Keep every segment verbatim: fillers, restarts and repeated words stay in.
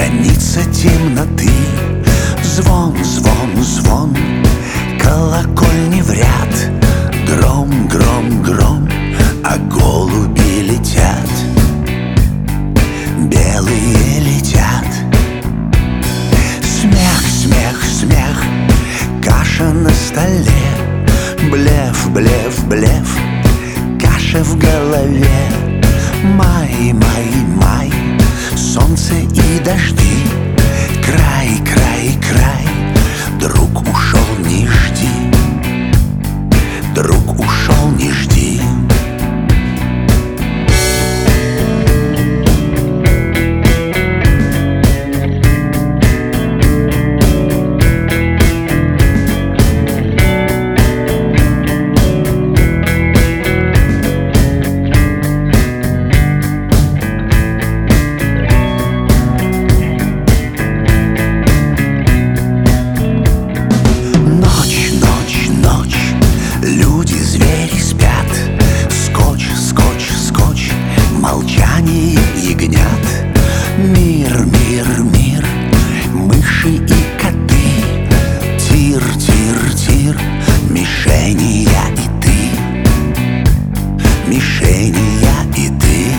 граница темноты. Звон, звон, звон, колокольни в ряд. Гром, гром, гром, а голуби летят. Белые летят. Смех, смех, смех, каша на столе. Блеф, блеф, блеф, каша в голове. Май, май, май, солнце и дожди. Край, край, край, друг ушел, не жди. Друг ушел, не жди. Молчание ягнят. Мир, мир, мир, мыши и коты. Тир, тир, тир, мишени я и ты. Мишени я и ты.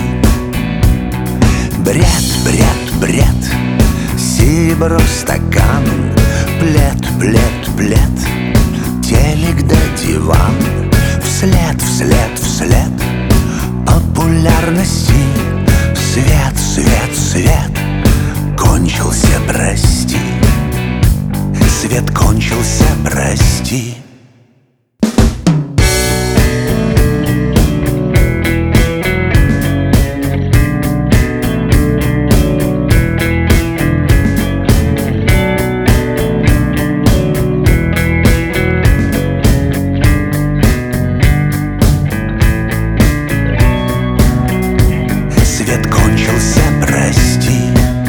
Бред, бред, бред, серебро, стакан. Плед, плед, плед, телек да диван. Вслед, вслед, вслед популярности. Свет, свет, свет кончился, прости. Свет кончился, прости. Свет кончился, прости.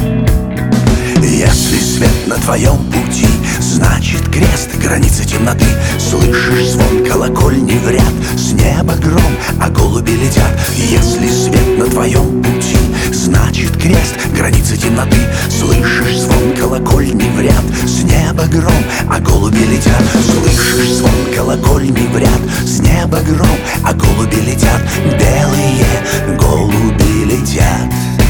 Если свет на твоем пути, значит крест, граница темноты. Слышишь звон колокольни в ряд. С неба гром, а голуби летят. Если свет на твоем пути, значит крест, граница темноты. Слышишь звон колокольни в ряд. С неба гром, а голуби летят. Слышишь звон колокольни в ряд. С неба гром, а голуби летят. Белые голуби летят.